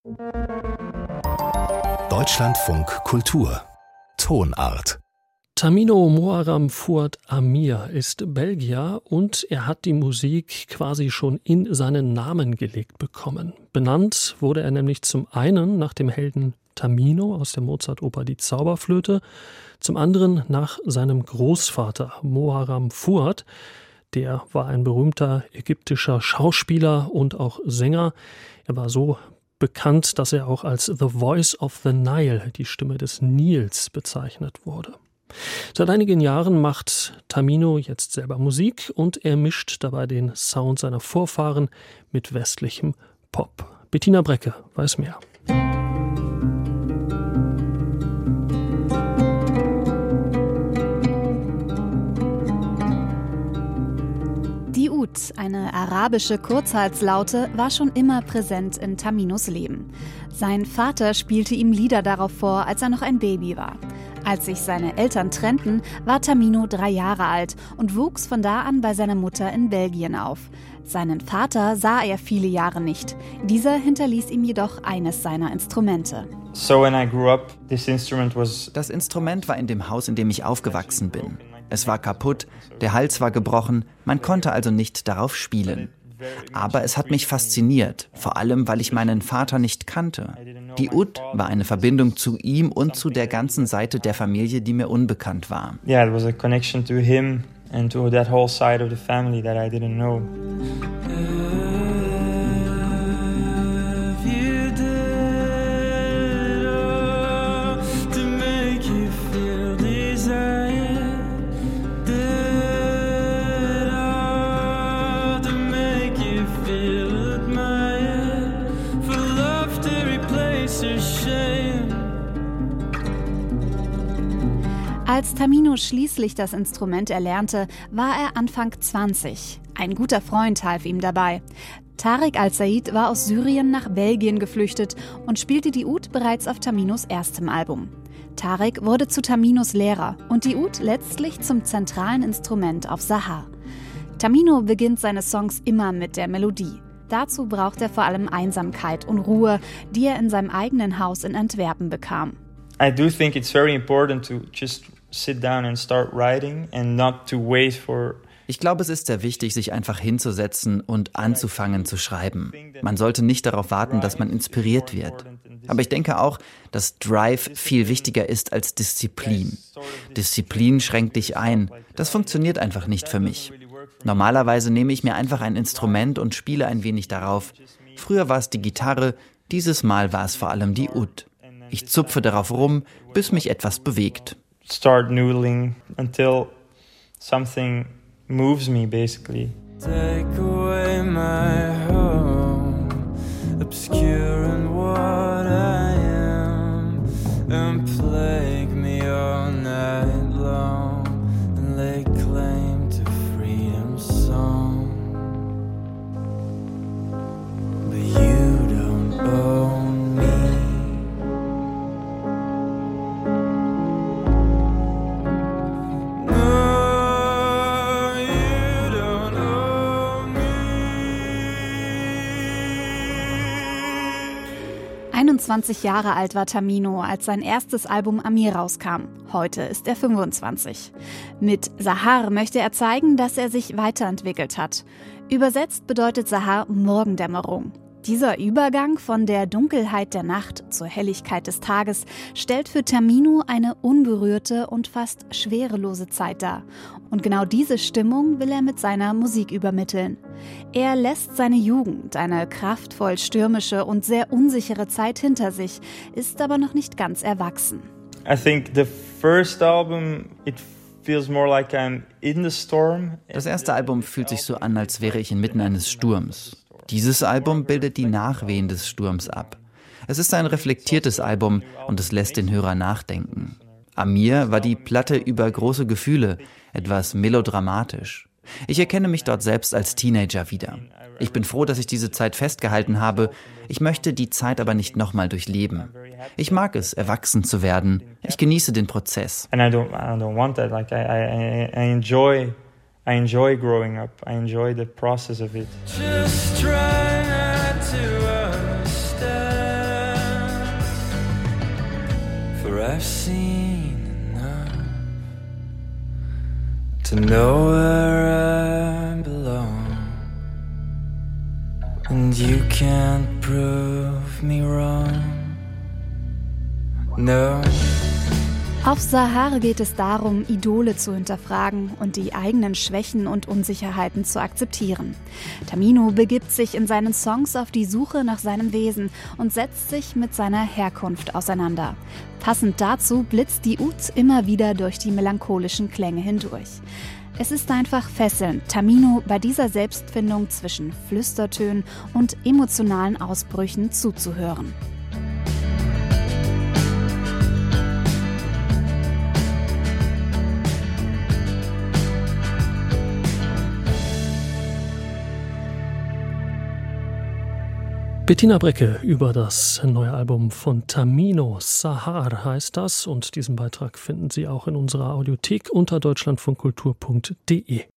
Deutschlandfunk Kultur Tonart. Tamino Muharram Fuad Amir ist Belgier und er hat die Musik quasi schon in seinen Namen gelegt bekommen. Benannt wurde er nämlich zum einen nach dem Helden Tamino aus der Mozart-Oper Die Zauberflöte, zum anderen nach seinem Großvater Muharram Fuad. Der war ein berühmter ägyptischer Schauspieler und auch Sänger. Er war so bekannt, dass er auch als The Voice of the Nile, die Stimme des Nils, bezeichnet wurde. Seit einigen Jahren macht Tamino jetzt selber Musik und er mischt dabei den Sound seiner Vorfahren mit westlichem Pop. Bettina Brecke weiß mehr. Die Ud, eine arabische Kurzhalslaute, war schon immer präsent in Taminos Leben. Sein Vater spielte ihm Lieder darauf vor, als er noch ein Baby war. Als sich seine Eltern trennten, war Tamino 3 Jahre alt und wuchs von da an bei seiner Mutter in Belgien auf. Seinen Vater sah er viele Jahre nicht. Dieser hinterließ ihm jedoch eines seiner Instrumente. Das Instrument war in dem Haus, in dem ich aufgewachsen bin. Es war kaputt, der Hals war gebrochen, man konnte also nicht darauf spielen. Aber es hat mich fasziniert, vor allem, weil ich meinen Vater nicht kannte. Die Ud war eine Verbindung zu ihm und zu der ganzen Seite der Familie, die mir unbekannt war. Yeah, it was a connection to him and to that whole side of the family that I didn't know. Als Tamino schließlich das Instrument erlernte, war er Anfang 20. Ein guter Freund half ihm dabei. Tarek Al-Said war aus Syrien nach Belgien geflüchtet und spielte die Ud bereits auf Taminos erstem Album. Tarek wurde zu Taminos Lehrer und die Ud letztlich zum zentralen Instrument auf Sahar. Tamino beginnt seine Songs immer mit der Melodie. Dazu braucht er vor allem Einsamkeit und Ruhe, die er in seinem eigenen Haus in Antwerpen bekam. I do think it's very important to just sit down and start writing and not to wait for. Ich glaube, es ist sehr wichtig, sich einfach hinzusetzen und anzufangen zu schreiben. Man sollte nicht darauf warten, dass man inspiriert wird. Aber ich denke auch, dass Drive viel wichtiger ist als Disziplin. Disziplin schränkt dich ein. Das funktioniert einfach nicht für mich. Normalerweise nehme ich mir einfach ein Instrument und spiele ein wenig darauf. Früher war es die Gitarre, dieses Mal war es vor allem die Ud. Ich zupfe darauf rum, bis mich etwas bewegt. Start noodling until something moves me, basically. Take away my home, obscuring what I am, and plague me all night long, and lay claim to freedom's song. But you don't own me. No, you don't own me. 21 Jahre alt war Tamino, als sein erstes Album Amir rauskam. Heute ist er 25. Mit Sahar möchte er zeigen, dass er sich weiterentwickelt hat. Übersetzt bedeutet Sahar Morgendämmerung. Dieser Übergang von der Dunkelheit der Nacht zur Helligkeit des Tages stellt für Tamino eine unberührte und fast schwerelose Zeit dar. Und genau diese Stimmung will er mit seiner Musik übermitteln. Er lässt seine Jugend, eine kraftvoll stürmische und sehr unsichere Zeit hinter sich, ist aber noch nicht ganz erwachsen. I think the first album, it feels more like I'm in the storm. Das erste Album fühlt sich so an, als wäre ich inmitten eines Sturms. Dieses Album bildet die Nachwehen des Sturms ab. Es ist ein reflektiertes Album und es lässt den Hörer nachdenken. Amir war die Platte über große Gefühle, etwas melodramatisch. Ich erkenne mich dort selbst als Teenager wieder. Ich bin froh, dass ich diese Zeit festgehalten habe. Ich möchte die Zeit aber nicht nochmal durchleben. Ich mag es, erwachsen zu werden. Ich genieße den Prozess. And I don't want that. Like I enjoy growing up. I enjoy the process of it. Just try not to understand. I've seen enough to know where I belong, and you can't prove me wrong. No. Auf Sahar geht es darum, Idole zu hinterfragen und die eigenen Schwächen und Unsicherheiten zu akzeptieren. Tamino begibt sich in seinen Songs auf die Suche nach seinem Wesen und setzt sich mit seiner Herkunft auseinander. Passend dazu blitzt die Ud immer wieder durch die melancholischen Klänge hindurch. Es ist einfach fesselnd, Tamino bei dieser Selbstfindung zwischen Flüstertönen und emotionalen Ausbrüchen zuzuhören. Bettina Brecke über das neue Album von Tamino, Sahar heißt das, und diesen Beitrag finden Sie auch in unserer Audiothek unter deutschlandfunkkultur.de.